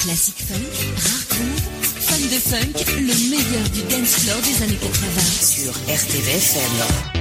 Classique funk, rare groove, fun de funk, le meilleur du dance floor des années 80 sur RTVFM.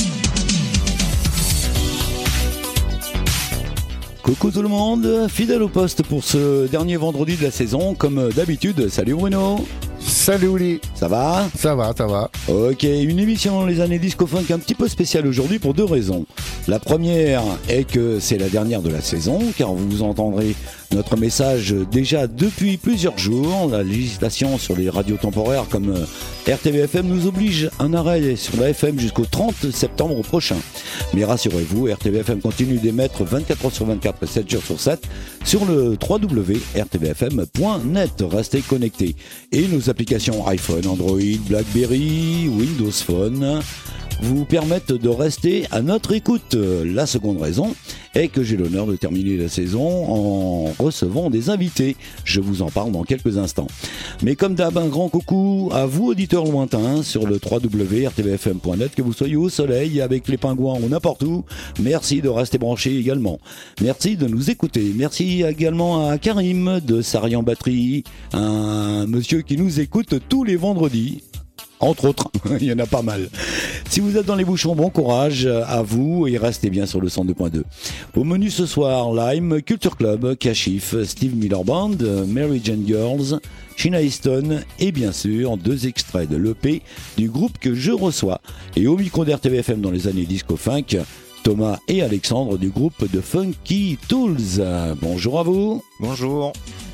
Coucou tout le monde, fidèle au poste pour ce dernier vendredi de la saison, comme d'habitude. Salut Bruno. Salut Ouli. Ça va ? Ça va. Ok, une émission dans les années disco funk un petit peu spéciale aujourd'hui pour deux raisons. La première est que c'est la dernière de la saison, car vous entendrez notre message déjà depuis plusieurs jours. La législation sur les radios temporaires comme RTVFM nous oblige à un arrêt sur la FM jusqu'au 30 septembre prochain. Mais rassurez-vous, RTVFM continue d'émettre 24 heures sur 24 et 7 jours sur 7 sur le www.rtvfm.net. Restez connectés. Et nos applications iPhone, Android, BlackBerry, Windows Phone vous permettent de rester à notre écoute. La seconde raison est que j'ai l'honneur de terminer la saison en recevant des invités. Je vous en parle dans quelques instants. Mais comme d'hab, un grand coucou à vous, auditeurs lointains, sur le www.rtvfm.net, que vous soyez au soleil, avec les pingouins ou n'importe où. Merci de rester branchés également. Merci de nous écouter. Merci également à Karim de Sarian Batterie, un monsieur qui nous écoute tous les vendredis. Entre autres, il y en a pas mal. Si vous êtes dans les bouchons, bon courage à vous et restez bien sur le 102.2. Au menu ce soir, Lime, Culture Club, Kashif, Steve Miller Band, Mary Jane Girls, Sheena Easton et bien sûr 2 extraits de l'EP du groupe que je reçois. Et au micro d'RTVFM dans les années disco funk, Thomas et Alexandre du groupe de Funky Tools. Bonjour à vous. Bonjour.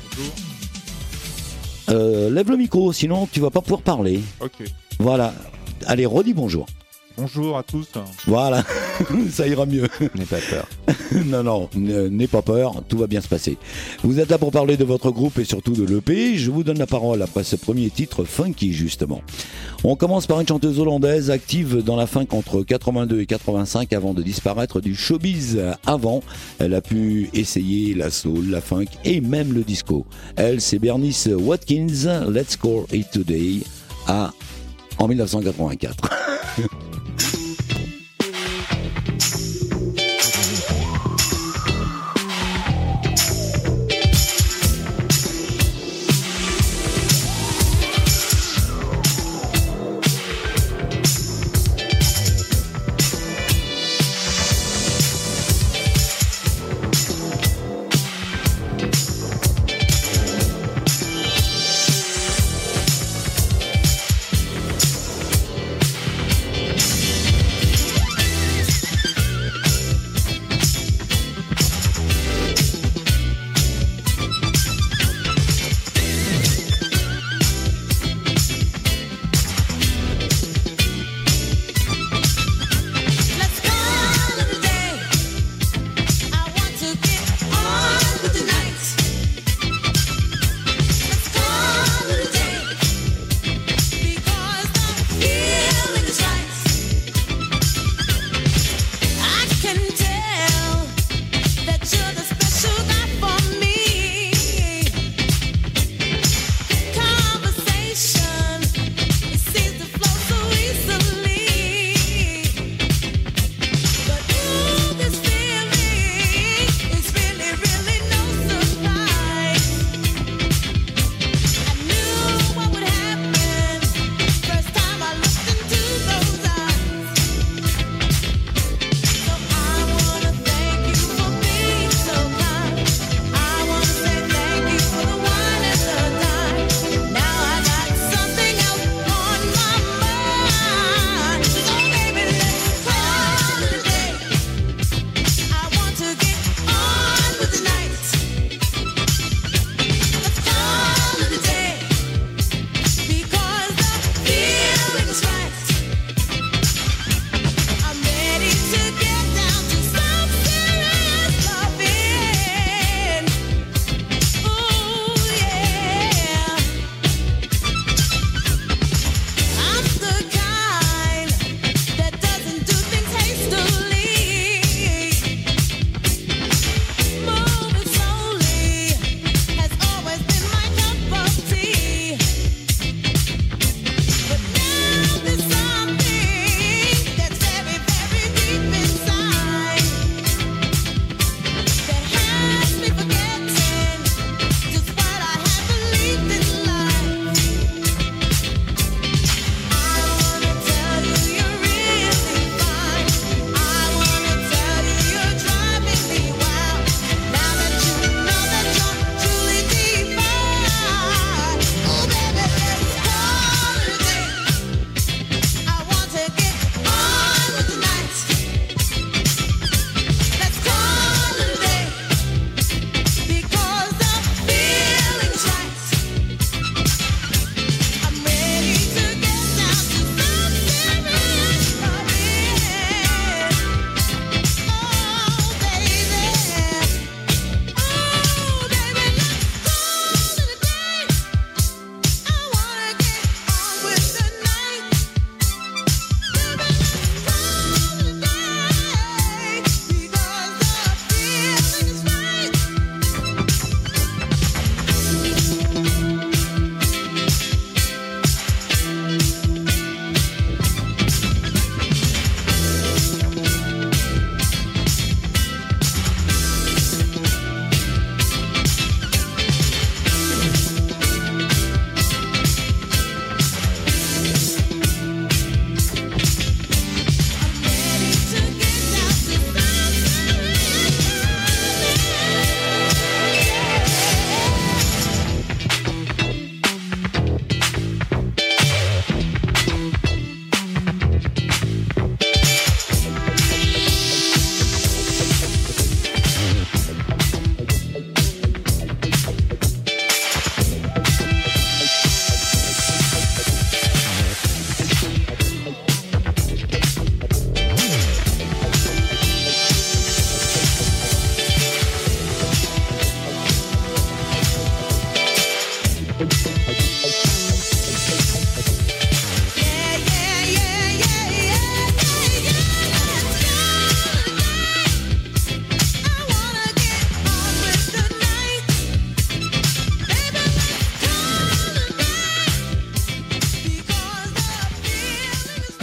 Lève le micro, sinon tu vas pas pouvoir parler. Ok. Voilà. Allez, redis bonjour. Bonjour à tous. Voilà, ça ira mieux. N'aie pas peur. Non, n'aie pas peur, tout va bien se passer. Vous êtes là pour parler de votre groupe et surtout de l'EP. Je vous donne la parole après ce premier titre funky, justement. On commence par une chanteuse hollandaise active dans la funk entre 82 et 85 avant de disparaître du showbiz. Avant, elle a pu essayer la soul, la funk et même le disco. Elle, c'est Bernice Watkins, Let's Call It Today, en 1984.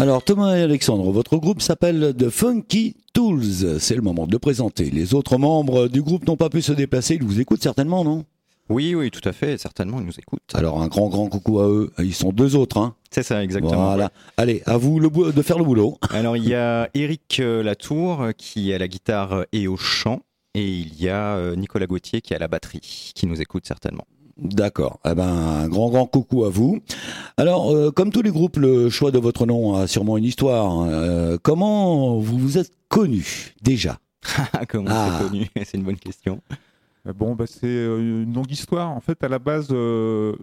Alors Thomas et Alexandre, votre groupe s'appelle The Funky Tools. C'est le moment de le présenter. Les autres membres du groupe n'ont pas pu se déplacer. Ils vous écoutent certainement, non ? Oui, tout à fait, certainement, ils nous écoutent. Alors un grand coucou à eux. Ils sont 2 autres, hein. C'est ça, exactement. Voilà. Ouais. Allez, à vous de faire le boulot. Alors il y a Eric Latour qui est à la guitare et au chant, et il y a Nicolas Gauthier qui est à la batterie, qui nous écoute certainement. D'accord. Eh ben, un grand coucou à vous. Alors, comme tous les groupes, le choix de votre nom a sûrement une histoire. Comment vous vous êtes connus déjà ? Comment c'est connu ? C'est une bonne question. Bon, c'est une longue histoire. En fait, à la base, on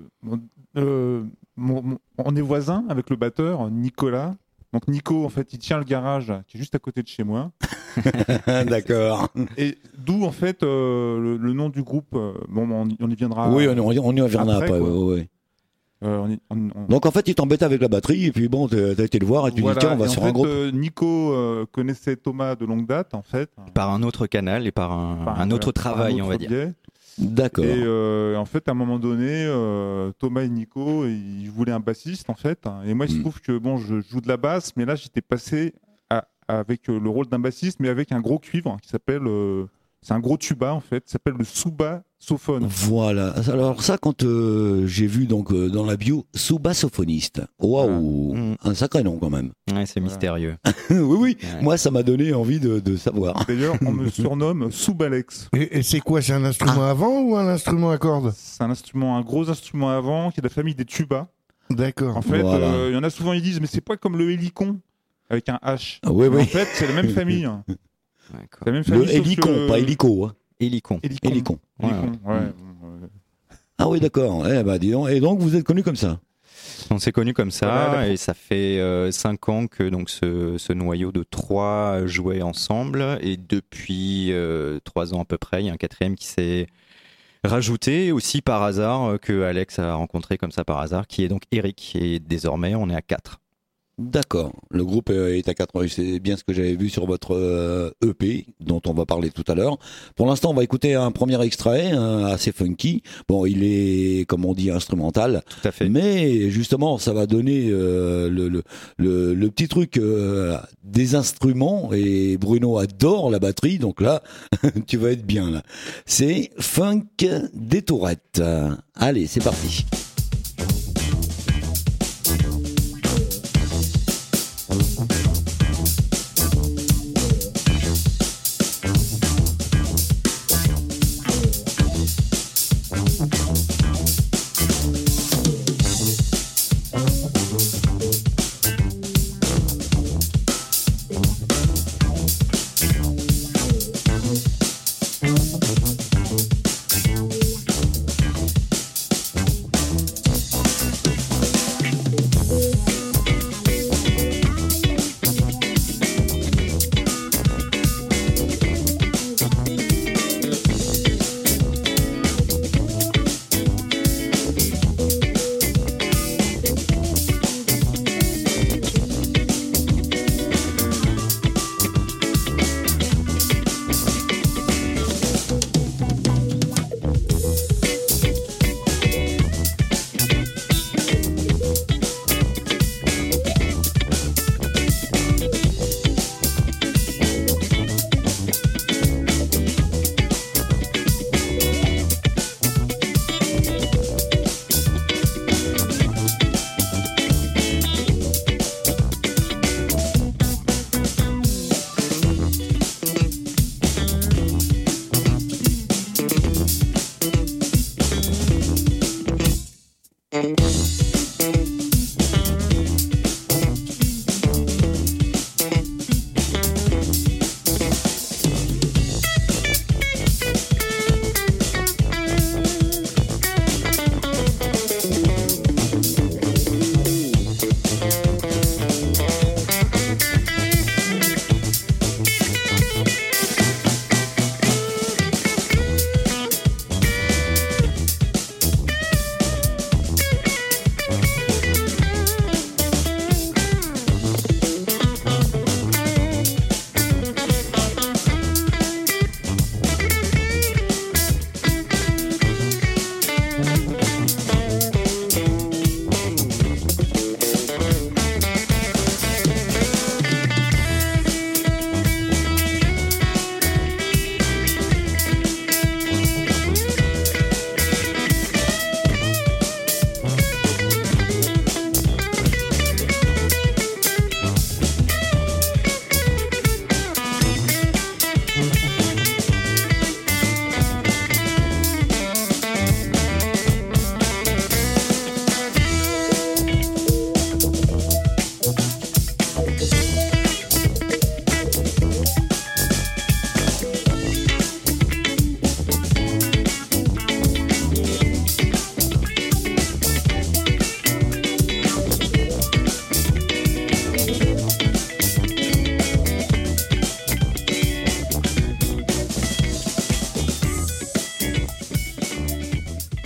est voisins avec le batteur, Nicolas. Donc Nico, en fait, il tient le garage qui est juste à côté de chez moi. D'accord. Et d'où, en fait, le nom du groupe. On y viendra. Oui, on y reviendra après. Ouais. Donc en fait, il t'embêtait avec la batterie et puis bon, t'as été le voir et tu dis tiens, on va sur un groupe. Nico connaissait Thomas de longue date, en fait. Par un autre canal et par un autre travail, on va dire. Biais. D'accord. Et en fait, à un moment donné, Thomas et Nico, ils voulaient un bassiste, en fait. Et moi, il se trouve que je joue de la basse, mais là, j'étais passé avec le rôle d'un bassiste, mais avec un gros cuivre qui s'appelle... c'est un gros tuba, en fait, qui s'appelle le souba-sophone. Voilà. Alors ça, quand j'ai vu donc dans la bio, souba-sophoniste. Waouh, un sacré nom quand même. Ouais, c'est mystérieux. Oui. Ouais. Moi, ça m'a donné envie de savoir. D'ailleurs, on me surnomme Soubalex. Et c'est quoi? C'est un instrument à vent ou un instrument à cordes? C'est un gros instrument à vent qui est de la famille des tubas. D'accord. En fait, Voilà. il y en a souvent, ils disent, mais c'est pas comme le hélicon avec un H. Oui. En fait, c'est la même famille. D'accord. C'est la même famille, Le sauf hélicon, que- pas hélico. Hein. Hélicon. Hélicon. Ouais. Ah oui, d'accord. Eh ben, dis donc. Et donc, vous êtes connus comme ça. On s'est connus comme ça Voilà, et ça fait 5 ans que donc ce noyau de 3 jouait ensemble et depuis 3 ans à peu près, il y a un 4e qui s'est rajouté aussi par hasard que Alex a rencontré comme ça par hasard, qui est donc Eric, et désormais on est à 4. D'accord. Le groupe est à 4. C'est bien ce que j'avais vu sur votre EP, dont on va parler tout à l'heure. Pour l'instant, on va écouter un premier extrait assez funky. Bon, il est, comme on dit, instrumental. Tout à fait. Mais justement, ça va donner le petit truc des instruments. Et Bruno adore la batterie, donc là, tu vas être bien là. C'est Funk des Tourettes. Allez, c'est parti.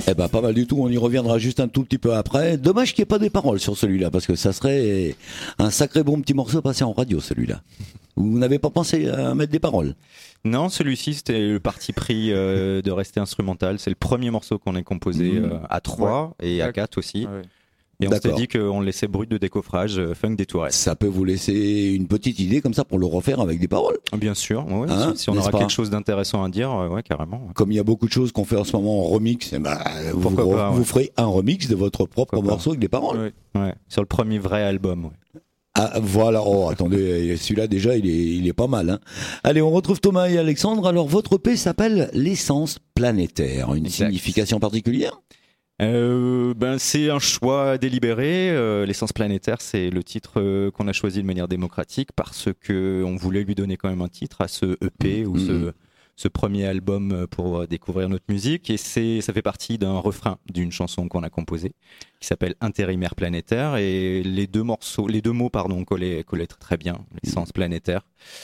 Eh ben pas mal du tout, on y reviendra juste un tout petit peu après. Dommage qu'il n'y ait pas des paroles sur celui-là, parce que ça serait un sacré bon petit morceau passé en radio, celui-là. Vous n'avez pas pensé à mettre des paroles? Non, celui-ci, c'était le parti pris de rester instrumental. C'est le premier morceau qu'on ait composé à 3 et à 4 aussi. Ouais. Et on s'était D'accord. dit qu'on le laissait brut de décoffrage funk des Touaregs. Ça peut vous laisser une petite idée comme ça pour le refaire avec des paroles. Bien sûr, ouais, Hein, si on n'est-ce aura pas quelque chose d'intéressant à dire, ouais, carrément. Comme il y a beaucoup de choses qu'on fait en ce moment en remix, eh ben, Pourquoi pas, ouais. vous ferez un remix de votre propre Pourquoi pas. morceau avec des paroles. Ouais. Ouais, sur le premier vrai album. Ouais. Ah, voilà. Oh, attendez, celui-là déjà, il est pas mal. Hein. Allez, on retrouve Thomas et Alexandre. Alors, votre EP s'appelle l'essence planétaire. Une Exact. signification particulière? C'est un choix délibéré. L'essence planétaire, c'est le titre qu'on a choisi de manière démocratique parce que on voulait lui donner quand même un titre à ce EP ou ce premier album pour découvrir notre musique. Et ça fait partie d'un refrain d'une chanson qu'on a composée qui s'appelle Intérimaire planétaire. Et les deux mots, collaient très, très bien. L'essence planétaire.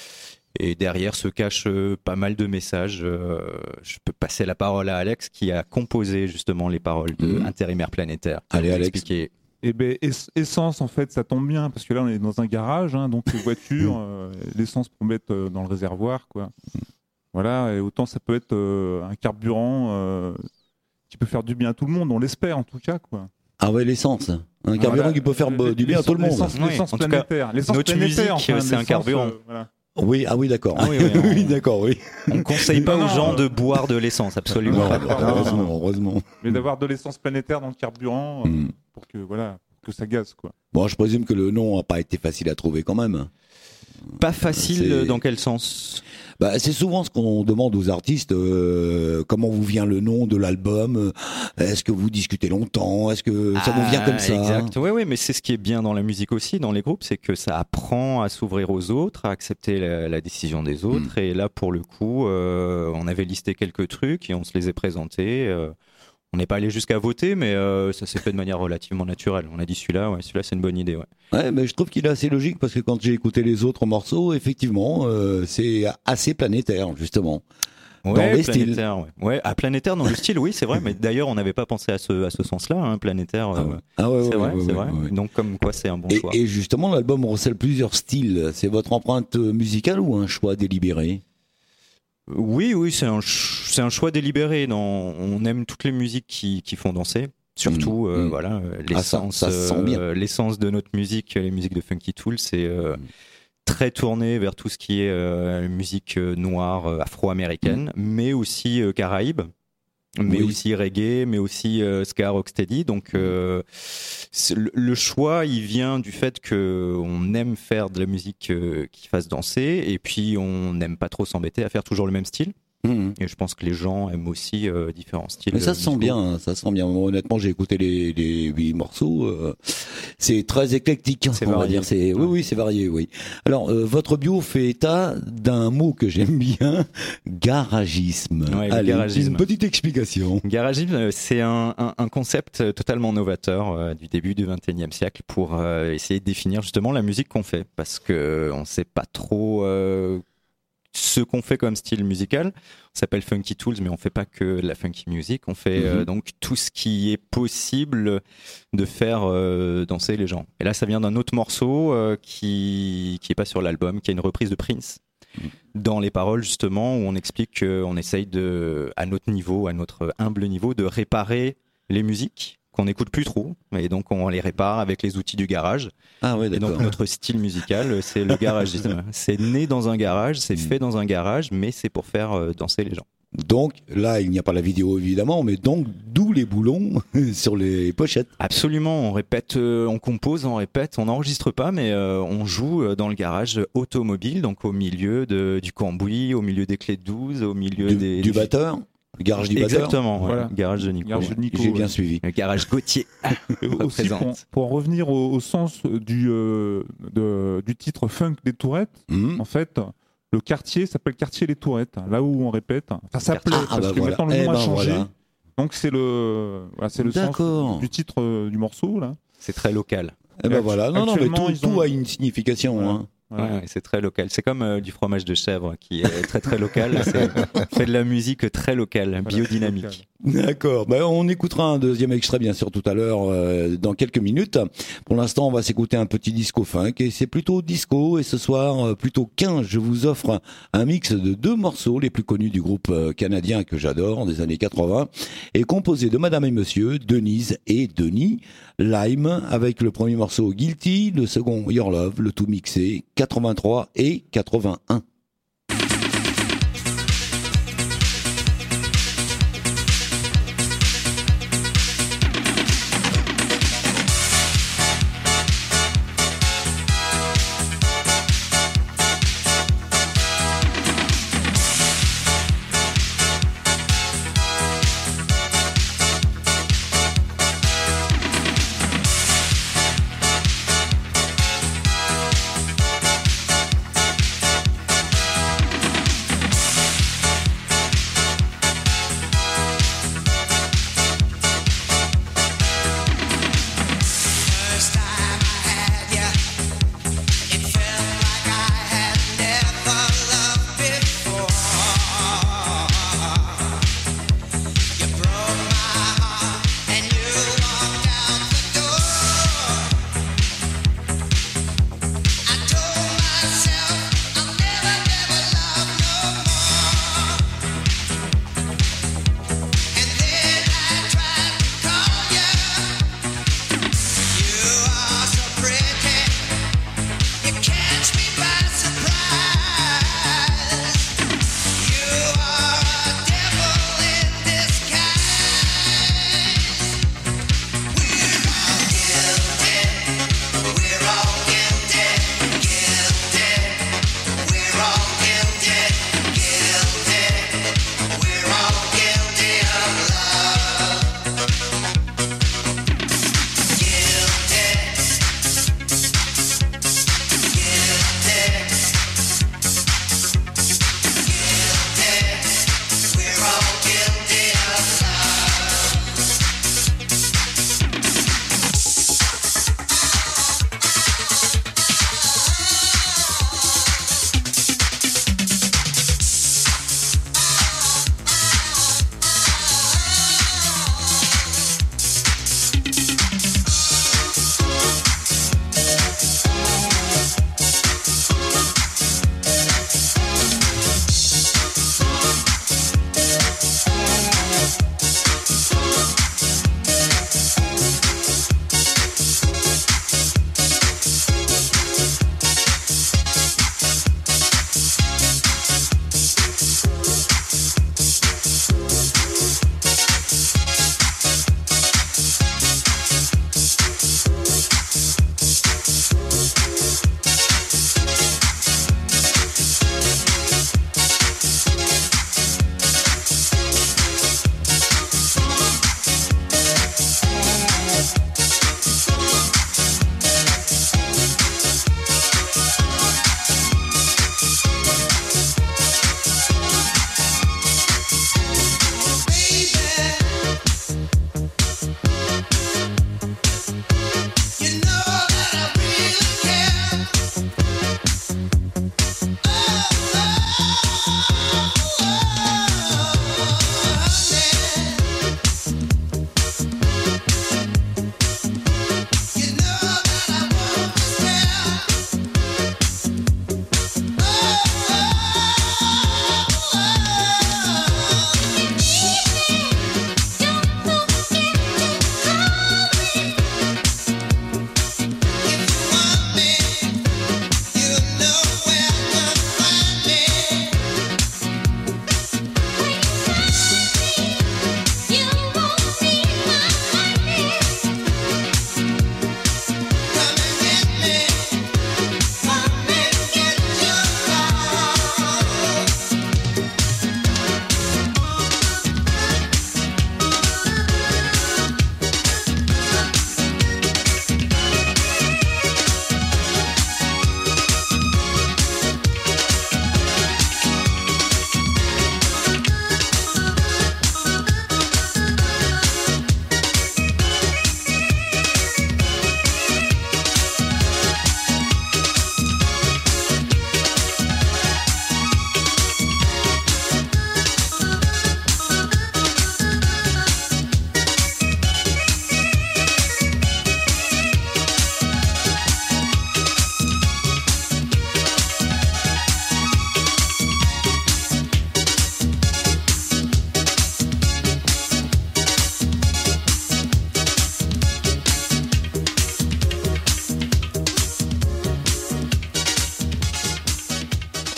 Et derrière se cache pas mal de messages. Je peux passer la parole à Alex qui a composé justement les paroles de Intérimaire planétaire. Allez, Pour Alex. expliquer. Et ben essence en fait ça tombe bien parce que là on est dans un garage hein, donc les voitures l'essence pour mettre dans le réservoir quoi. Voilà et autant ça peut être un carburant qui peut faire du bien à tout le monde, on l'espère en tout cas quoi. Ah ouais, l'essence. Un carburant Voilà. qui peut faire du bien à tout le monde. Oui, L'essence en tout cas, planétaire. L'essence notre planétaire, musique, c'est un l'essence, carburant. voilà. Oui, ah oui, d'accord. Ah oui, oui, oui, d'accord, oui. On conseille pas Non, aux non, gens de boire de l'essence, absolument. Non, pas. heureusement. Mais d'avoir de l'essence planétaire dans le carburant pour que ça gaze quoi. Bon, je présume que le nom n'a pas été facile à trouver quand même. Pas facile C'est- dans quel sens? Bah, c'est souvent ce qu'on demande aux artistes, comment vous vient le nom de l'album, est-ce que vous discutez longtemps, est-ce que ça vous vient comme ça? Exact. Oui, mais c'est ce qui est bien dans la musique aussi, dans les groupes, c'est que ça apprend à s'ouvrir aux autres, à accepter la décision des autres. Et là, pour le coup, on avait listé quelques trucs et on se les a présentés. On n'est pas allé jusqu'à voter, mais ça s'est fait de manière relativement naturelle. On a dit celui-là c'est une bonne idée. Ouais. Ouais, mais je trouve qu'il est assez logique parce que quand j'ai écouté les autres morceaux, effectivement, c'est assez planétaire, justement. Dans les styles. planétaire, ouais. À planétaire dans le style, oui, c'est vrai. Mais d'ailleurs, on n'avait pas pensé à ce sens-là, hein, planétaire. Ah ouais, c'est ouais, vrai, ouais, c'est ouais, vrai. ouais. Donc, comme quoi, c'est un bon Et, choix. et justement, l'album recèle plusieurs styles. C'est votre empreinte musicale ou un choix délibéré? Oui, c'est un choix délibéré. On aime toutes les musiques qui font danser. Surtout, voilà, l'essence, ça se sent bien. l'essence de notre musique, les musiques de Funky Tool, c'est très tourné vers tout ce qui est musique noire, afro-américaine, mais aussi caraïbe, mais Oui. aussi reggae, mais aussi ska, rocksteady. Donc, le choix, il vient du fait qu'on aime faire de la musique qui fasse danser, et puis on n'aime pas trop s'embêter à faire toujours le même style. Et je pense que les gens aiment aussi différents styles. Mais ça se sent musicaux. bien, hein, ça se sent bien. Moi, honnêtement, j'ai écouté les 8 morceaux. C'est très éclectique, C'est on va varié. dire. Oui, c'est varié, oui. Alors, votre bio fait état d'un mot que j'aime bien, garagisme. Ouais, le Allez, garagisme. une petite explication. Garagisme, c'est un concept totalement novateur du début du XXIe siècle pour essayer de définir justement la musique qu'on fait, parce que on sait pas trop ce qu'on fait comme style musical. On s'appelle Funky Tools, mais on fait pas que la funky music. On fait donc tout ce qui est possible de faire danser les gens. Et là, ça vient d'un autre morceau qui est pas sur l'album, qui est une reprise de Prince. Dans les paroles justement où on explique qu'on essaye à notre niveau, à notre humble niveau, de réparer les musiques qu'on n'écoute plus trop, et donc on les répare avec les outils du garage. Ah ouais, Et d'accord. donc notre style musical, c'est le garagisme. C'est né dans un garage, c'est fait dans un garage, mais c'est pour faire danser les gens. Donc, là, il n'y a pas la vidéo, évidemment, mais donc, d'où les boulons sur les pochettes. Absolument, on répète, on compose, on répète, on n'enregistre pas, mais on joue dans le garage automobile, donc au milieu du cambouis, au milieu des clés de 12, au milieu Du batteur, le garage du batteur. Exactement, Voilà. ouais. Garage de Nico. Garage de Nico, J'ai bien ouais. suivi. Le garage Gauthier. Et aussi représente. pour en revenir au sens du titre Funk des Tourettes, en fait, le quartier s'appelle Quartier Les Tourettes, là où on répète. Enfin, ça s'appelait, parce bah que voilà. maintenant le nom a changé. Voilà. Donc c'est le sens D'accord. du titre du morceau là. C'est très local. Eh ben voilà. Non, mais Actuellement, tout, ils ont- tout a une signification. Voilà. Hein. Voilà. Ouais, c'est très local. C'est comme du fromage de chèvre qui est très très local. On fait de la musique très locale, Voilà, biodynamique. local. D'accord. Ben, on écoutera un deuxième extrait, bien sûr, tout à l'heure, dans quelques minutes. Pour l'instant, on va s'écouter un petit disco funk, et c'est plutôt disco. Et ce soir, plutôt 15, je vous offre un mix de 2 morceaux les plus connus du groupe canadien que j'adore, des années 80, et composé de Madame et Monsieur, Denise et Denis, Lime, avec le premier morceau Guilty, le second Your Love, le tout mixé 83 et 81.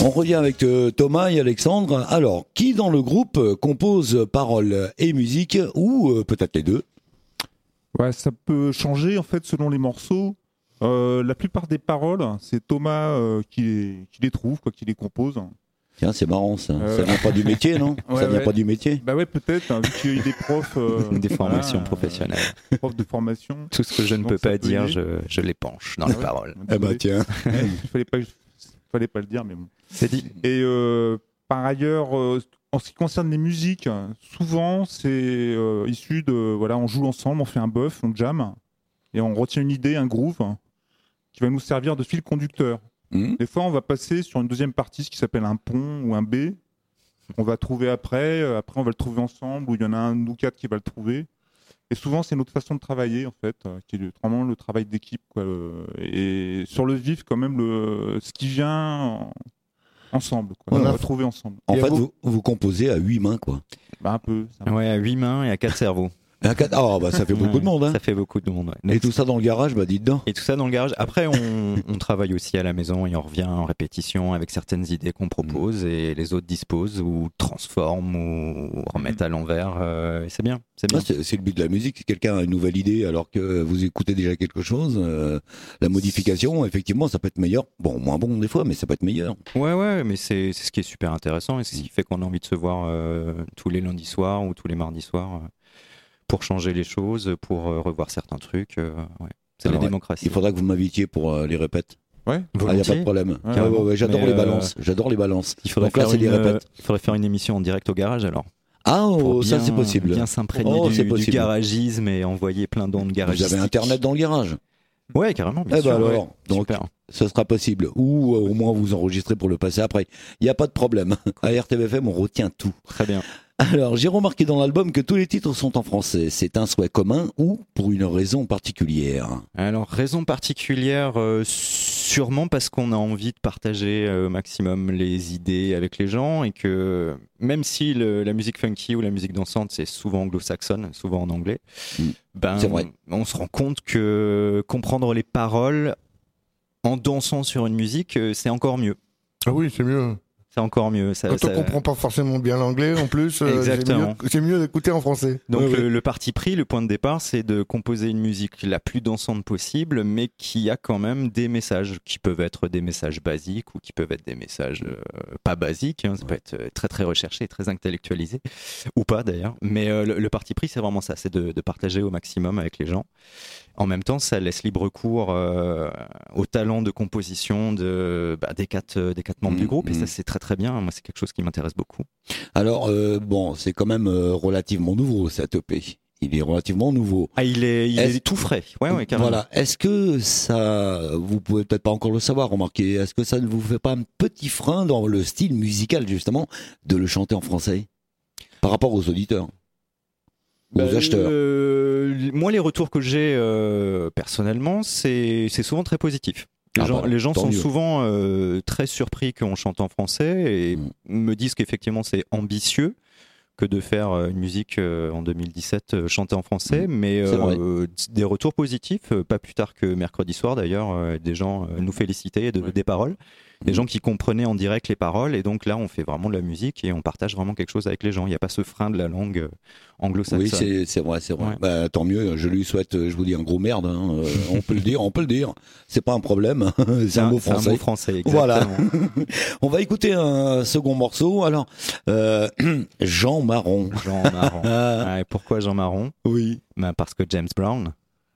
On revient avec Thomas et Alexandre. Alors, qui dans le groupe compose paroles et musique, ou peut-être les deux? Ouais, ça peut changer en fait selon les morceaux. La plupart des paroles, c'est Thomas qui les trouve, quoi, qui les compose. Tiens, c'est marrant ça. Ça vient pas du métier, non? Ça vient pas du métier? Bah ouais, peut-être, hein, vu qu'il est prof. Des formations professionnelles. Prof de formation. Tout ce que je ne Donc, peux ça pas peut dire, aider. je l'épanche dans les paroles. Eh ben tiens. Il fallait pas le dire, mais bon. C'est dit. Et par ailleurs, en ce qui concerne les musiques, souvent c'est issu de voilà, on joue ensemble, on fait un buff, on jam, et on retient une idée, un groove, qui va nous servir de fil conducteur. Des fois, on va passer sur une deuxième partie, ce qui s'appelle un pont ou un B. On va trouver après on va le trouver ensemble, ou il y en a un ou quatre qui va le trouver. Et souvent, c'est notre façon de travailler, en fait, qui est vraiment le travail d'équipe, quoi. Et sur le vif, quand même, ce qui vient ensemble, quoi. On va trouver ensemble. En fait, vous composez à 8 mains, quoi. Bah, un peu. Ouais, à 8 mains et à 4 cerveaux. Ah, bah ça fait beaucoup de monde, hein. Ça fait beaucoup de monde, ouais. Et tout ça dans le garage, bah dites donc. Et tout ça dans le garage. Après, on travaille aussi à la maison et on revient en répétition avec certaines idées qu'on propose et les autres disposent ou transforment ou remettent à l'envers. Et c'est bien. C'est bien. Ah, c'est le but de la musique. Si quelqu'un a une nouvelle idée alors que vous écoutez déjà quelque chose, la modification, effectivement, ça peut être meilleur. Bon, moins bon des fois, mais ça peut être meilleur. Ouais, mais c'est ce qui est super intéressant et c'est ce qui fait qu'on a envie de se voir tous les lundis soirs ou tous les mardis soirs. Pour changer les choses, pour revoir certains trucs. Ouais. C'est la démocratie. Il faudra que vous m'invitiez pour les répètes. Ouais, il n'y a pas de problème. Ouais, j'adore les balances. J'adore les balances. Il faudrait faire une émission en direct au garage alors. Ah, ça c'est possible. Bien s'imprégner du garagisme et envoyer plein d'ondes garagistes. Vous avez Internet dans le garage? Ouais, carrément. Bien sûr, alors, ouais. donc, super. Ce sera possible. Ou au moins vous enregistrez pour le passer après. Il n'y a pas de problème. À RTVFM, on retient tout. Très bien. Alors, j'ai remarqué dans l'album que tous les titres sont en français. C'est un souhait commun ou pour une raison particulière? Alors, raison particulière, sûrement parce qu'on a envie de partager au maximum les idées avec les gens et que même si la musique funky ou la musique dansante, c'est souvent anglo-saxonne, souvent en anglais, c'est vrai. On se rend compte que comprendre les paroles en dansant sur une musique, c'est encore mieux. Ah oui, c'est mieux. C'est encore mieux. Quand on comprend pas forcément bien l'anglais, en plus, c'est mieux d'écouter en français. Donc le parti pris, le point de départ, c'est de composer une musique la plus dansante possible, mais qui a quand même des messages qui peuvent être des messages basiques ou qui peuvent être des messages pas basiques. Ça peut être très très recherché, très intellectualisé, ou pas d'ailleurs. Mais le parti pris, c'est vraiment ça, c'est de partager au maximum avec les gens. En même temps, ça laisse libre cours au talent de composition des quatre membres du groupe, et ça c'est très très bien. Moi, c'est quelque chose qui m'intéresse beaucoup. Alors, c'est quand même relativement nouveau cette EP. Il est relativement nouveau. Ah, il est tout frais. Ouais, carrément. Voilà. Est-ce que ça, vous pouvez peut-être pas encore le savoir, remarquez, est-ce que ça ne vous fait pas un petit frein dans le style musical justement de le chanter en français par rapport aux auditeurs? Aux acheteurs. Moi, les retours que j'ai personnellement, c'est souvent très positif. Les gens sont souvent très surpris qu'on chante en français et me disent qu'effectivement c'est ambitieux que de faire une musique en 2017 chantée en français, mais des retours positifs, pas plus tard que mercredi soir d'ailleurs, des gens nous félicitaient des paroles. Des gens qui comprenaient en direct les paroles, et donc là on fait vraiment de la musique et on partage vraiment quelque chose avec les gens. Il n'y a pas ce frein de la langue anglo-saxonne. Oui, c'est vrai. Ouais. Bah, tant mieux, je lui souhaite, je vous dis un gros merde, hein. On peut le dire. C'est pas un problème, c'est un mot français. C'est un mot français, exactement. Voilà. On va écouter un second morceau. Alors, Jean Marron. Jean Marron. Et pourquoi Jean Marron? Oui. Parce que James Brown.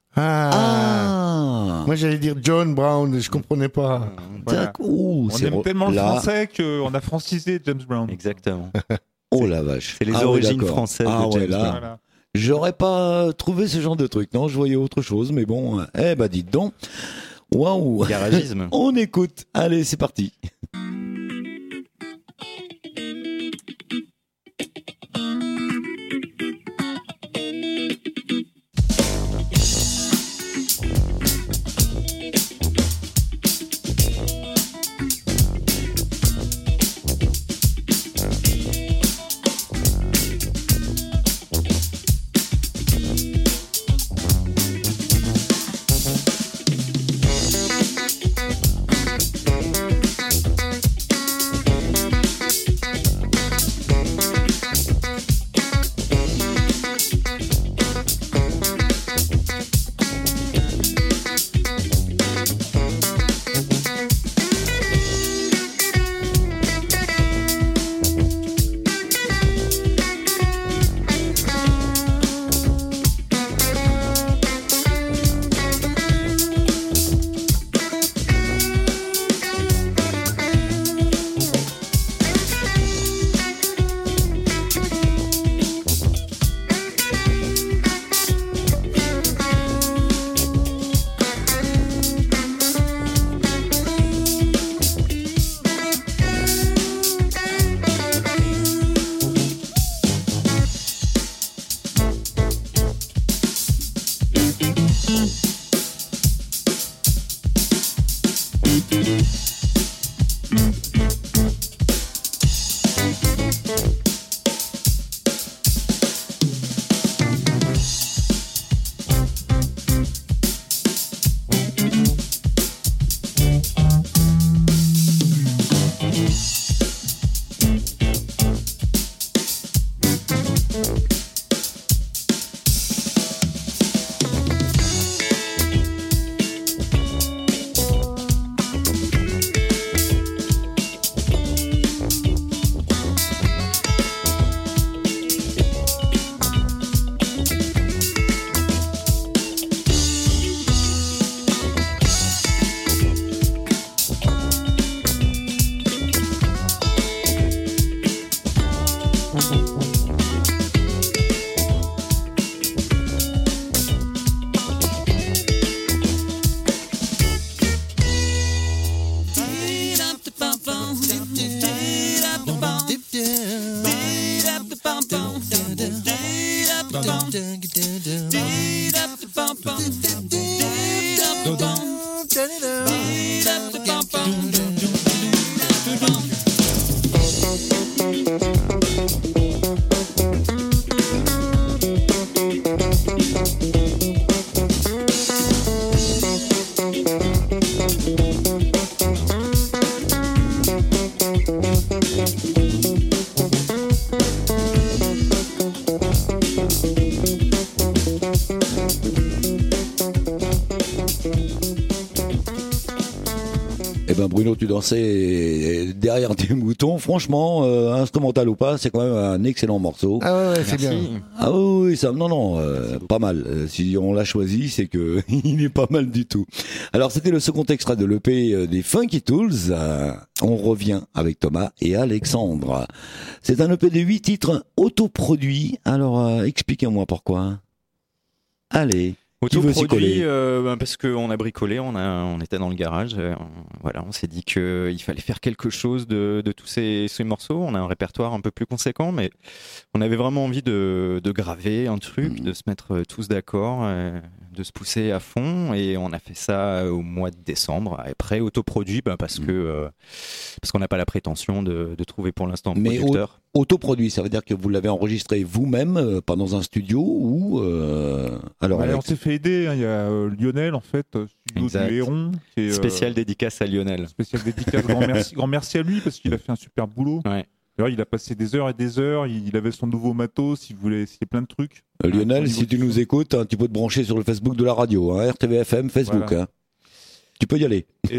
Moi j'allais dire John Brown, je comprenais pas. Voilà. On aime tellement le français qu'on a francisé James Brown. Exactement. Oh la vache. C'est les origines françaises de James Brown. Voilà. J'aurais pas trouvé ce genre de truc. Non, je voyais autre chose, mais bon. Dites donc. Waouh. Garagisme. On écoute. Allez, c'est parti. Bruno, tu dansais derrière tes moutons. Franchement, instrumental ou pas, c'est quand même un excellent morceau. Ah ouais, c'est bien. Ah oui, ça, non, pas mal. Si on l'a choisi, c'est que il est pas mal du tout. Alors, c'était le second extrait de l'EP des Funky Tools. On revient avec Thomas et Alexandre. C'est un EP de 8 titres autoproduits. Alors, expliquez-moi pourquoi. Allez. Autoproduit, parce qu'on a bricolé, on était dans le garage, voilà, on s'est dit qu'il fallait faire quelque chose de tous ces morceaux. On a un répertoire un peu plus conséquent, mais on avait vraiment envie de graver un truc, de se mettre tous d'accord, de se pousser à fond, et on a fait ça au mois de décembre. Après, autoproduit, parce qu'on n'a pas la prétention de trouver pour l'instant un producteur. Autoproduit, ça veut dire que vous l'avez enregistré vous-même, pas dans un studio ou alors on s'est fait aider, hein. Il y a Lionel en fait, studio du Héron, qui est, spécial dédicace à Lionel. Spécial dédicace, grand merci à lui parce qu'il a fait un super boulot. Ouais. D'ailleurs, il a passé des heures et des heures, il avait son nouveau matos, il voulait essayer plein de trucs. Lionel, si tu nous écoutes, hein, tu peux te brancher sur le Facebook de la radio, hein, RTVFM, Facebook. Voilà. Hein. Tu peux y aller. Et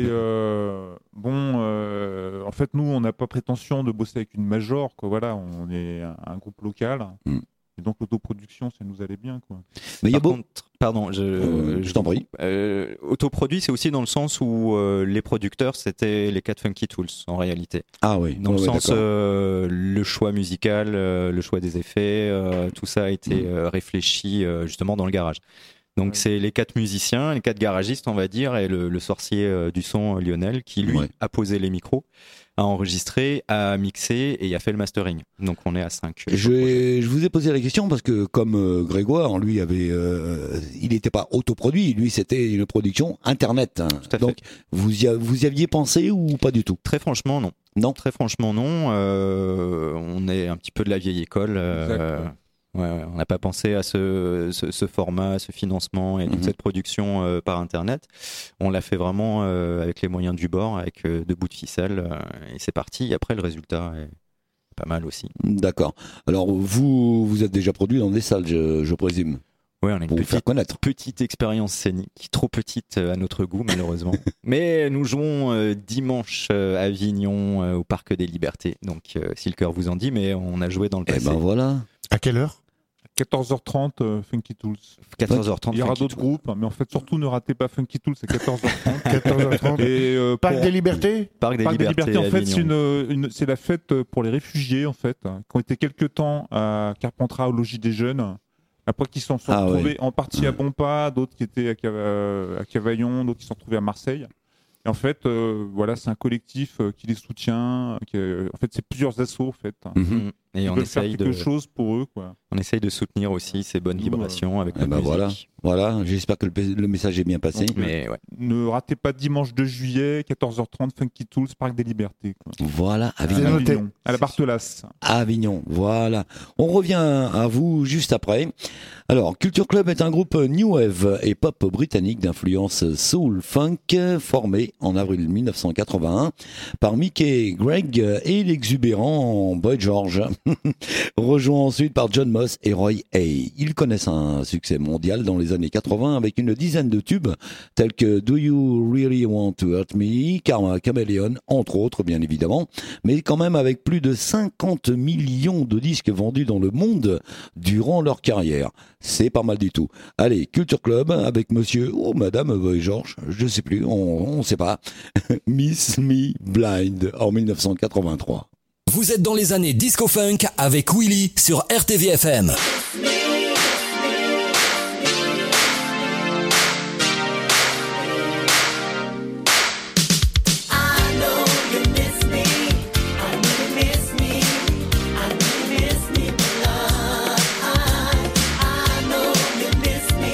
en fait, nous, on n'a pas prétention de bosser avec une major, quoi. Voilà, on est un groupe local. Et donc, l'autoproduction, ça nous allait bien, quoi. Mais Par contre, pardon, je t'en prie. Autoproduit, c'est aussi dans le sens où les producteurs, c'était les 4 Funky Tools, en réalité. Ah oui. Dans le sens, le choix musical, le choix des effets, tout ça a été réfléchi justement dans le garage. Donc c'est les 4 musiciens, les 4 garagistes on va dire, et le sorcier du son Lionel qui lui a posé les micros, a enregistré, a mixé et a fait le mastering. Donc on est à 5. Je vous ai posé la question parce que comme Grégoire, lui il n'était pas autoproduit, lui c'était une production internet. Hein. Tout à fait. Donc vous y aviez pensé ou pas du tout? Très franchement non. Non. Très franchement non. On est un petit peu de la vieille école. On n'a pas pensé à ce format, ce financement et toute cette production par Internet. On l'a fait vraiment avec les moyens du bord, avec 2 bouts de ficelle, et c'est parti. Et après, le résultat est pas mal aussi. D'accord. Alors, vous êtes déjà produit dans des salles, je présume. Oui, on a une petite expérience scénique, trop petite à notre goût, malheureusement. Mais nous jouons dimanche à Avignon, au Parc des Libertés. Donc, si le cœur vous en dit, mais on a joué dans le passé. Et ben voilà. À quelle heure? 14h30 Funky Tools. 14h30. Il y aura d'autres groupes, mais en fait surtout ne ratez pas Funky Tools, c'est 14h30. 14h30. Et Parc des Libertés. Parc des Libertés. En fait, c'est la fête pour les réfugiés en fait, qui ont été quelque temps à Carpentras au logis des jeunes. Après, qui sont retrouvés en partie à Bompas, d'autres qui étaient à Cavaillon, d'autres qui sont retrouvés à Marseille. Et en fait, voilà, c'est un collectif qui les soutient. En fait, c'est plusieurs assos en fait. Et on essaye faire quelque chose pour eux, quoi. On essaye de soutenir aussi ces bonnes vibrations avec notre musique. Voilà, j'espère que le message est bien passé. Mais ne ratez pas dimanche 2 juillet, 14h30, Funky Tools, Parc des Libertés. Quoi. Voilà, Avignon. À la Barthelas. Avignon, voilà. On revient à vous juste après. Alors, Culture Club est un groupe new wave et pop britannique d'influence soul funk formé en avril 1981 par Mickey Gregg et l'exubérant Boy George, rejoint ensuite par John Moss et Roy Hay. Ils connaissent un succès mondial dans les années 80 avec une dizaine de tubes tels que Do You Really Want to Hurt Me, Karma Chameleon, entre autres bien évidemment, mais quand même avec plus de 50 millions de disques vendus dans le monde durant leur carrière. C'est pas mal du tout. Allez, Culture Club avec monsieur ou madame Boy George, je sais plus, on sait pas. Miss Me Blind en 1983. Vous êtes dans les années disco funk avec Willy sur RTVFM. Miss me,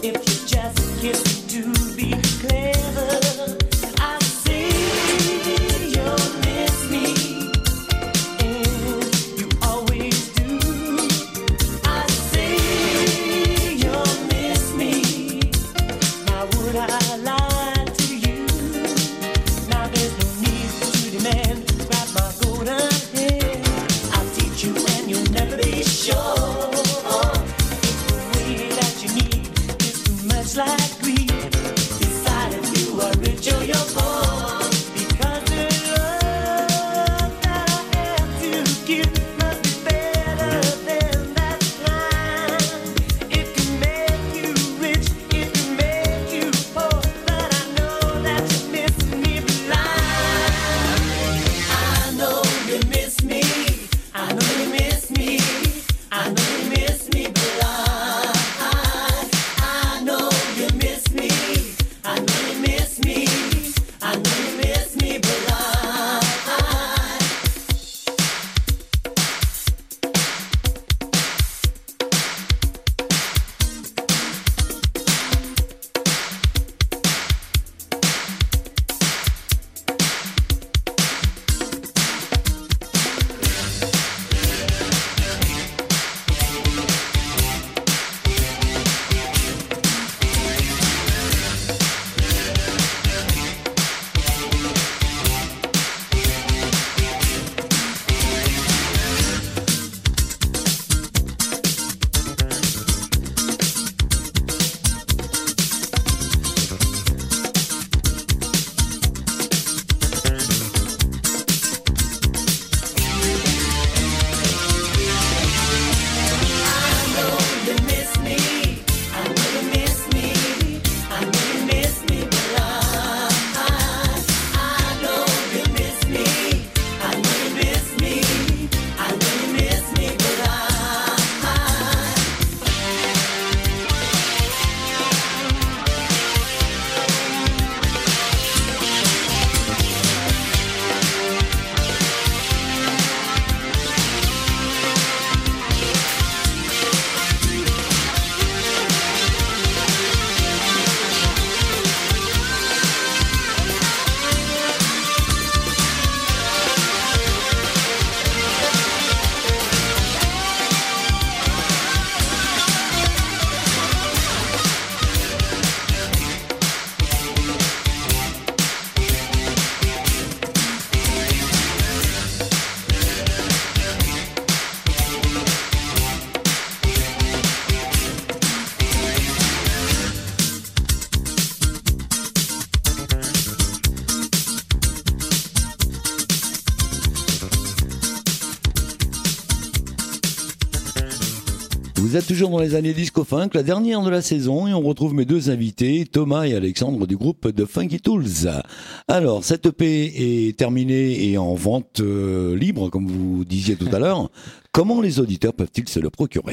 Vous êtes toujours dans les années disco funk, la dernière de la saison, et on retrouve mes deux invités, Thomas et Alexandre du groupe The Funky Tools. Alors, cette EP est terminée et en vente libre, comme vous disiez tout à l'heure. Comment les auditeurs peuvent-ils se le procurer ?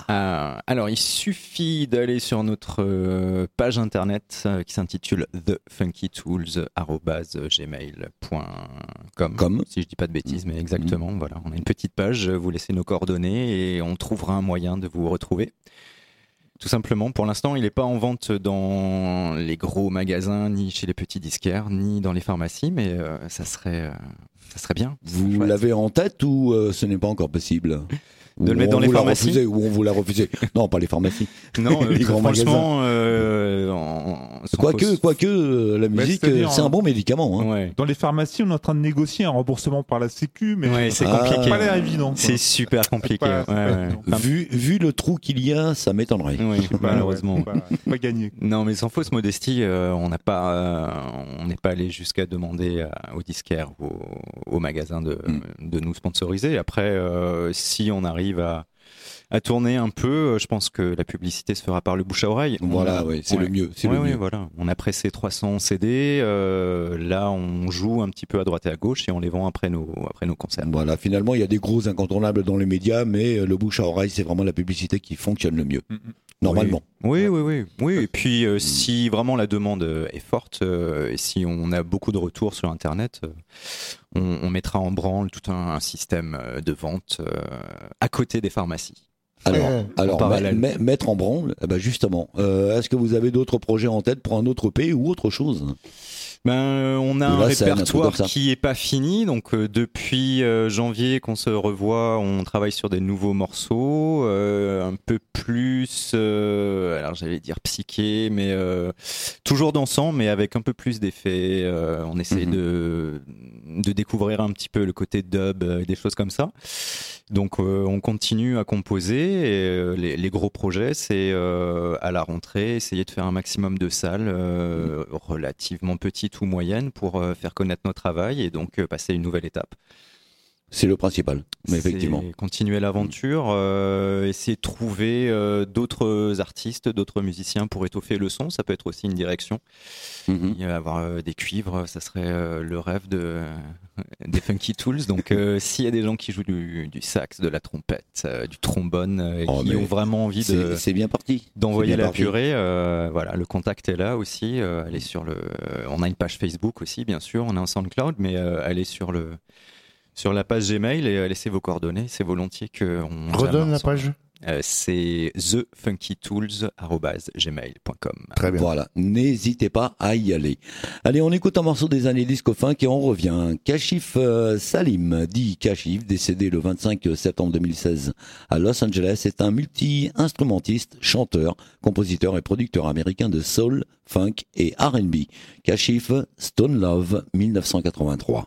Alors, il suffit d'aller sur notre page internet qui s'intitule thefunkytools@gmail.com. Si je dis pas de bêtises, mais exactement. Voilà, on a une petite page. Vous laissez nos coordonnées et on trouvera un moyen de vous retrouver. Tout simplement, pour l'instant, il n'est pas en vente dans les gros magasins, ni chez les petits disquaires, ni dans les pharmacies, mais ça serait bien. Vous l'avez en tête ou ce n'est pas encore possible ? De le mettre dans les pharmacies ou on vous l'a refusé. Non, pas les pharmacies. Non, les grands franchement, quoique la musique, c'est un bon médicament. Hein. Ouais. Dans les pharmacies, on est en train de négocier un remboursement par la Sécu, mais c'est compliqué. Ça n'a pas l'air évident. C'est super compliqué. Vu le trou qu'il y a, ça m'étonnerait. Oui, malheureusement. Pas gagné. Non, mais sans fausse modestie, on n'est pas allé jusqu'à demander aux disquaires ou aux magasins de nous sponsoriser. Après, si on arrive à tourner un peu, je pense que la publicité se fera par le bouche à oreille. Voilà, c'est le mieux. C'est le mieux. Voilà. On a pressé 300 CD. Là, on joue un petit peu à droite et à gauche et on les vend après nos concerts. Voilà, finalement, il y a des gros incontournables dans les médias, mais le bouche à oreille, c'est vraiment la publicité qui fonctionne le mieux. Normalement. Oui. Et puis, si vraiment la demande est forte, et si on a beaucoup de retours sur Internet, on mettra en branle tout un système de vente à côté des pharmacies. Alors mettre en branle, justement, est-ce que vous avez d'autres projets en tête pour un autre EP ou autre chose ? On a un répertoire qui est pas fini, donc depuis janvier qu'on se revoit, on travaille sur des nouveaux morceaux, un peu plus, alors j'allais dire psyché, mais toujours dansant, mais avec un peu plus d'effets. On essaie de découvrir un petit peu le côté dub, des choses comme ça. Donc on continue à composer et les gros projets, c'est à la rentrée essayer de faire un maximum de salles relativement petites ou moyennes pour faire connaître notre travail et donc passer une nouvelle étape. C'est le principal, mais effectivement. Continuer l'aventure, essayer de trouver d'autres artistes, d'autres musiciens pour étoffer le son, ça peut être aussi une direction. Avoir des cuivres, ça serait le rêve des Funky Tools. Donc s'il y a des gens qui jouent du sax, de la trompette, du trombone, qui ont vraiment envie c'est bien parti. d'envoyer la purée, voilà, le contact est là aussi. Allez sur on a une page Facebook aussi, bien sûr, on a un SoundCloud, mais allez sur la page Gmail et laissez vos coordonnées, c'est volontiers qu'on... Redonne la page. C'est thefunkytools@gmail.com. Très bien. Voilà, n'hésitez pas à y aller. Allez, on écoute un morceau des années disco funk et on revient. Kashif Salim, dit Kashif, décédé le 25 septembre 2016 à Los Angeles, est un multi-instrumentiste, chanteur, compositeur et producteur américain de soul, funk et R&B. Kashif, Stone Love, 1983.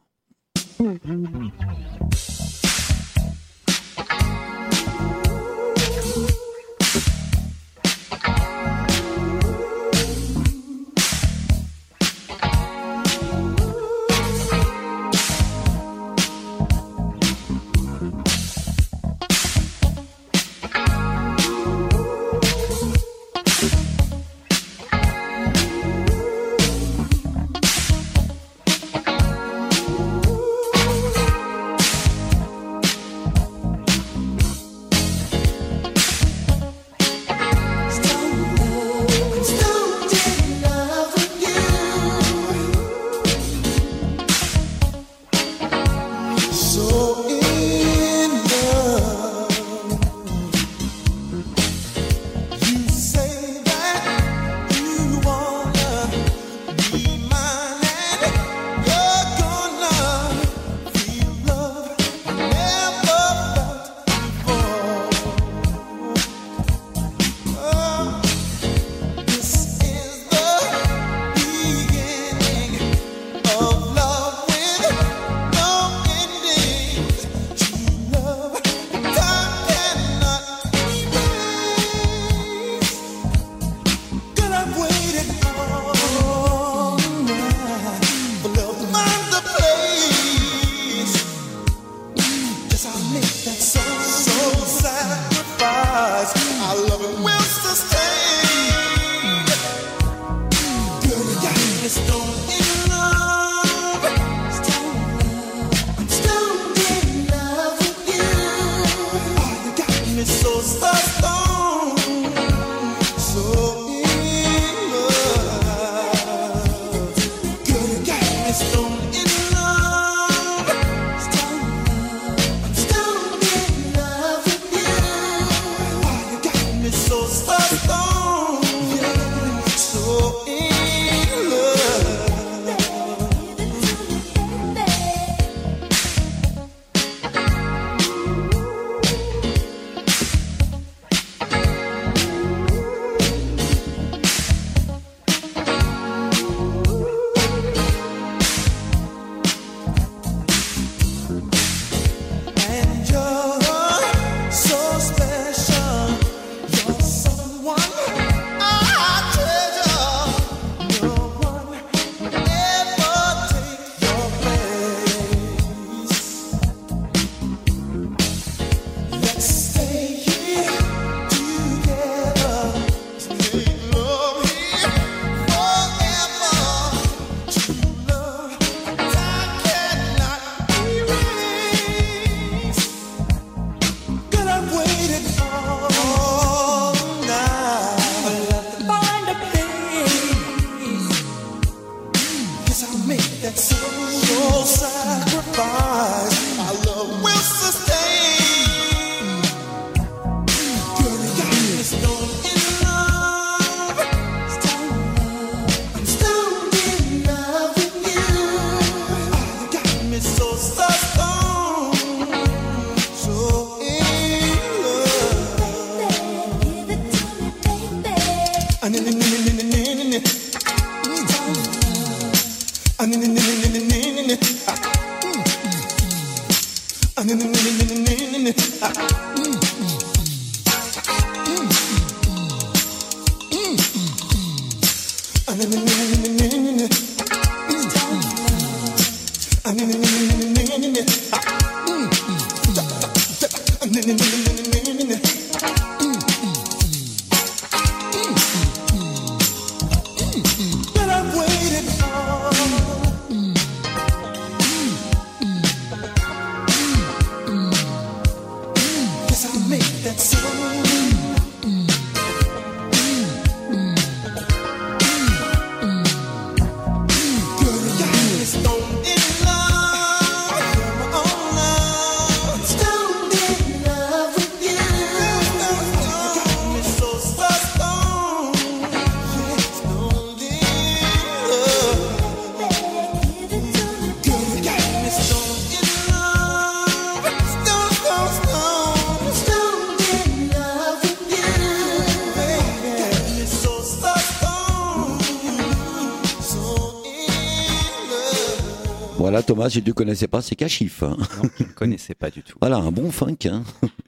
Voilà, Thomas, si tu connaissais pas, c'est Kashif. Hein. Non, je ne connaissais pas du tout. Voilà, un bon funk. Hein.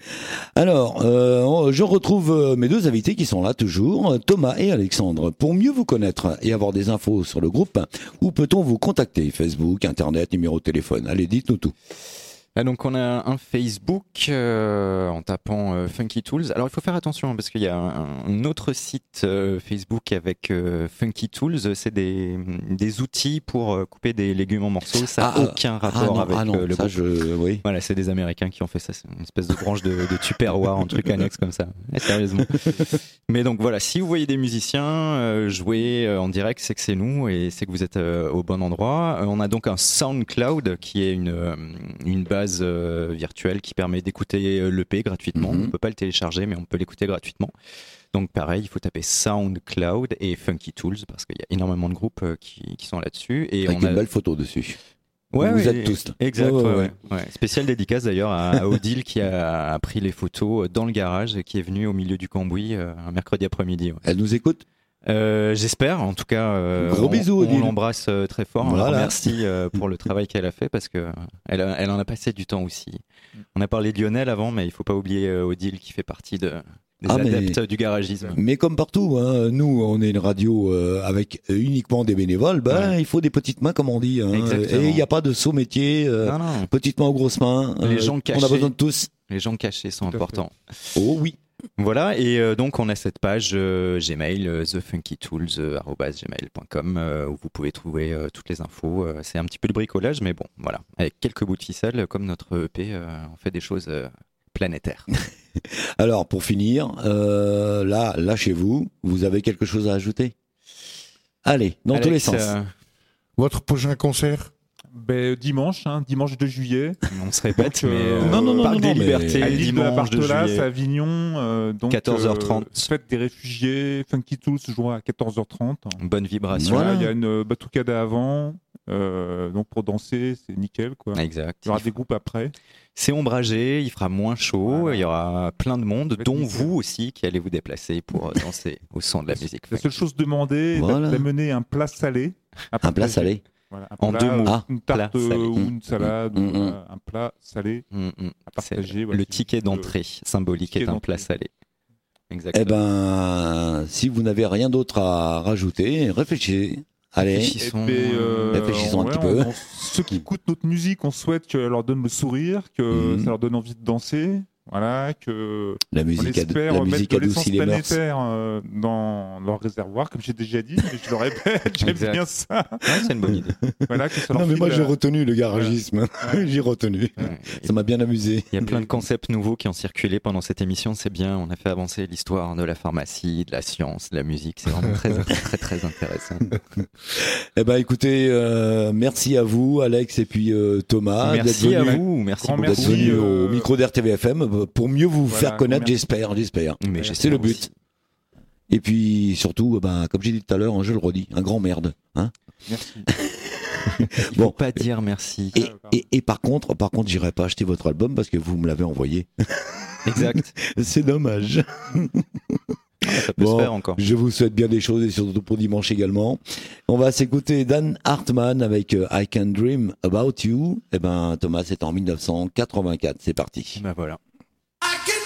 Alors, je retrouve mes deux invités qui sont là toujours, Thomas et Alexandre. Pour mieux vous connaître et avoir des infos sur le groupe, où peut-on vous contacter? Facebook, Internet, numéro de téléphone? Allez, dites-nous tout. Donc on a un Facebook en tapant Funky Tools. Alors il faut faire attention parce qu'il y a un autre site Facebook avec Funky Tools. C'est des outils pour couper des légumes en morceaux. Ça n'a aucun rapport avec le ça, groupe. Oui. Voilà, c'est des Américains qui ont fait ça. C'est une espèce de branche de Tupperware, un truc annexe comme ça. Sérieusement. Mais donc voilà, si vous voyez des musiciens jouer en direct, c'est que c'est nous et c'est que vous êtes au bon endroit. On a donc un SoundCloud qui est une base virtuelle qui permet d'écouter l'EP gratuitement. On peut pas le télécharger, mais on peut l'écouter gratuitement. Donc pareil, il faut taper SoundCloud et Funky Tools parce qu'il y a énormément de groupes qui sont là-dessus. Et avec on a une belle photo dessus. Ouais, vous êtes tous là. Exact. Ouais. Spéciale dédicace d'ailleurs à Odile qui a pris les photos dans le garage et qui est venue au milieu du Cambouis un mercredi après-midi. Ouais. Elle nous écoute? J'espère, en tout cas. Gros bisous, Odile. On l'embrasse très fort. Voilà. On la remercie pour le travail qu'elle a fait parce que elle en a passé du temps aussi. On a parlé de Lionel avant, mais il faut pas oublier Odile qui fait partie des adeptes du garagisme. Mais comme partout, hein, nous, on est une radio avec uniquement des bénévoles. Il faut des petites mains, comme on dit. Hein, et il n'y a pas de saut métier. Non. Petites mains ou grosses mains. Les gens cachés. On a besoin de tous. Les gens cachés sont importants. Oh oui. Voilà, et donc on a cette page Gmail, thefunkytools@gmail.com où vous pouvez trouver toutes les infos. C'est un petit peu de bricolage, mais bon, voilà. Avec quelques bouts de ficelle, comme notre EP, on fait des choses planétaires. Alors, pour finir, là, chez vous, vous avez quelque chose à ajouter? Allez, dans tous les sens. Votre prochain concert? Dimanche 2 juillet. On se répète, donc, mais Parc des Libertés, à l'île de la dimanche 2 Bartola, juillet. à Avignon. Donc, 14h30. Fête des réfugiés, Funky Tools jouera à 14h30. Bonne vibration. Voilà, il y a une batucada avant, donc pour danser, c'est nickel, quoi. Exact. Il y aura des groupes après. C'est ombragé, il fera moins chaud, il y aura plein de monde, dont vous aussi qui allez vous déplacer pour danser au son de la musique. La seule chose demandée, d'amener un plat salé. Un plat salé. Voilà, en deux mots. Une tarte ou une salade, un plat salé à partager. Le ticket d'entrée symbolique est un plat salé. Exactement. Si vous n'avez rien d'autre à rajouter, réfléchissez. Allez, réfléchissons un petit peu. Ceux qui écoutent notre musique, on souhaite que ça leur donne le sourire, que ça leur donne envie de danser. Voilà, que la musique adoucit les mœurs. Dans leur réservoir, comme j'ai déjà dit, mais je le répète, j'aime bien ça. C'est une bonne idée. Voilà, non, mais moi j'ai retenu le garagisme. J'ai retenu. Ça m'a bien amusé. Il y a plein de concepts nouveaux qui ont circulé pendant cette émission. C'est bien. On a fait avancer l'histoire de la pharmacie, de la science, de la musique. C'est vraiment très, très, très intéressant. Écoutez, merci à vous, Alex et puis Thomas. Merci à vous. Merci beaucoup d'être venu au micro d'RTVFM. Pour mieux vous faire connaître, j'espère. Mais c'est le but. Et puis surtout, comme j'ai dit tout à l'heure, je le redis, un grand merde. Hein, merci. Bon, pas dire merci. Et par contre, j'irai pas acheter votre album parce que vous me l'avez envoyé. Exact. C'est dommage. Ça peut se faire encore. Je vous souhaite bien des choses et surtout pour dimanche également. On va s'écouter Dan Hartman avec I Can Dream About You. Thomas, c'est en 1984. C'est parti. Voilà.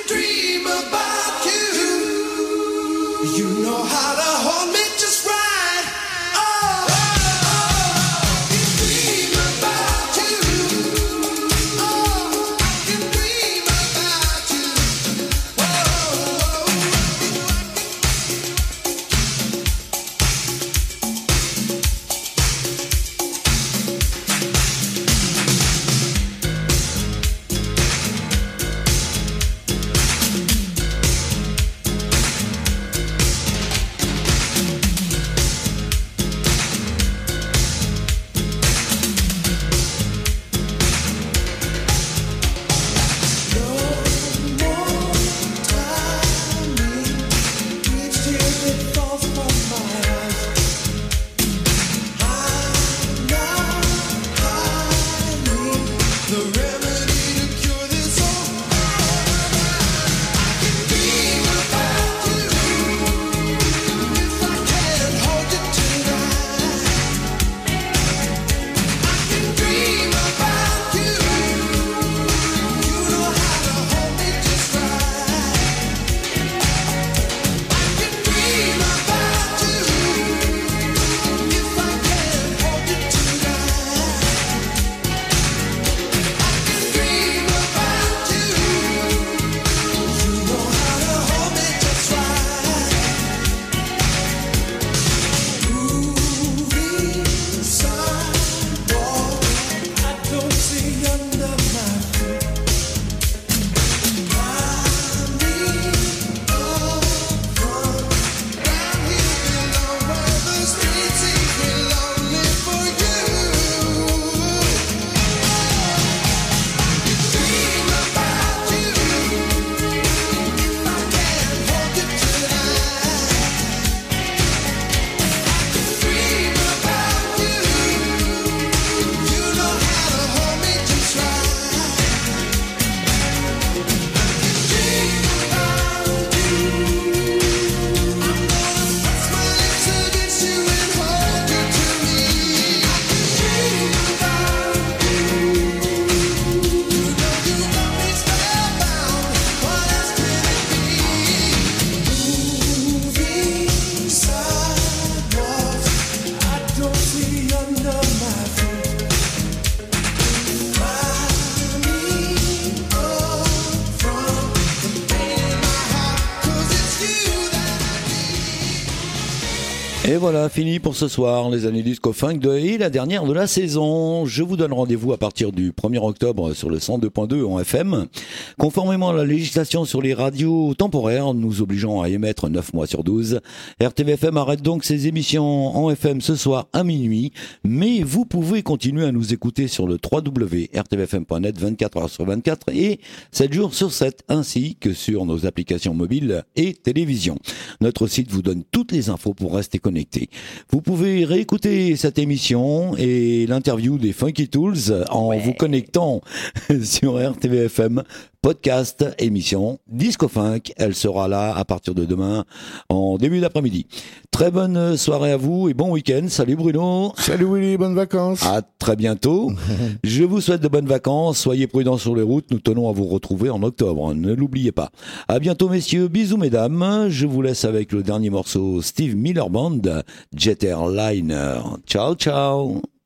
Et voilà, fini pour ce soir, les années disco funk et la dernière de la saison. Je vous donne rendez-vous à partir du 1er octobre sur le 102.2 en FM. Conformément à la législation sur les radios temporaires, nous obligeant à émettre 9 mois sur 12, RTVFM arrête donc ses émissions en FM ce soir à minuit, mais vous pouvez continuer à nous écouter sur le www.rtvfm.net 24h sur 24 et 7 jours sur 7, ainsi que sur nos applications mobiles et télévision. Notre site vous donne toutes les infos pour rester connecté. Vous pouvez réécouter cette émission et l'interview des Funky Tools en vous connectant sur RTVFM. Podcast, émission Disco Funk. Elle sera là à partir de demain en début d'après-midi. Très bonne soirée à vous et bon week-end. Salut Bruno. Salut Willy, bonnes vacances. À très bientôt. Je vous souhaite de bonnes vacances. Soyez prudents sur les routes. Nous tenons à vous retrouver en octobre. Ne l'oubliez pas. À bientôt messieurs. Bisous mesdames. Je vous laisse avec le dernier morceau Steve Miller Band, Jet Airliner. Ciao, ciao.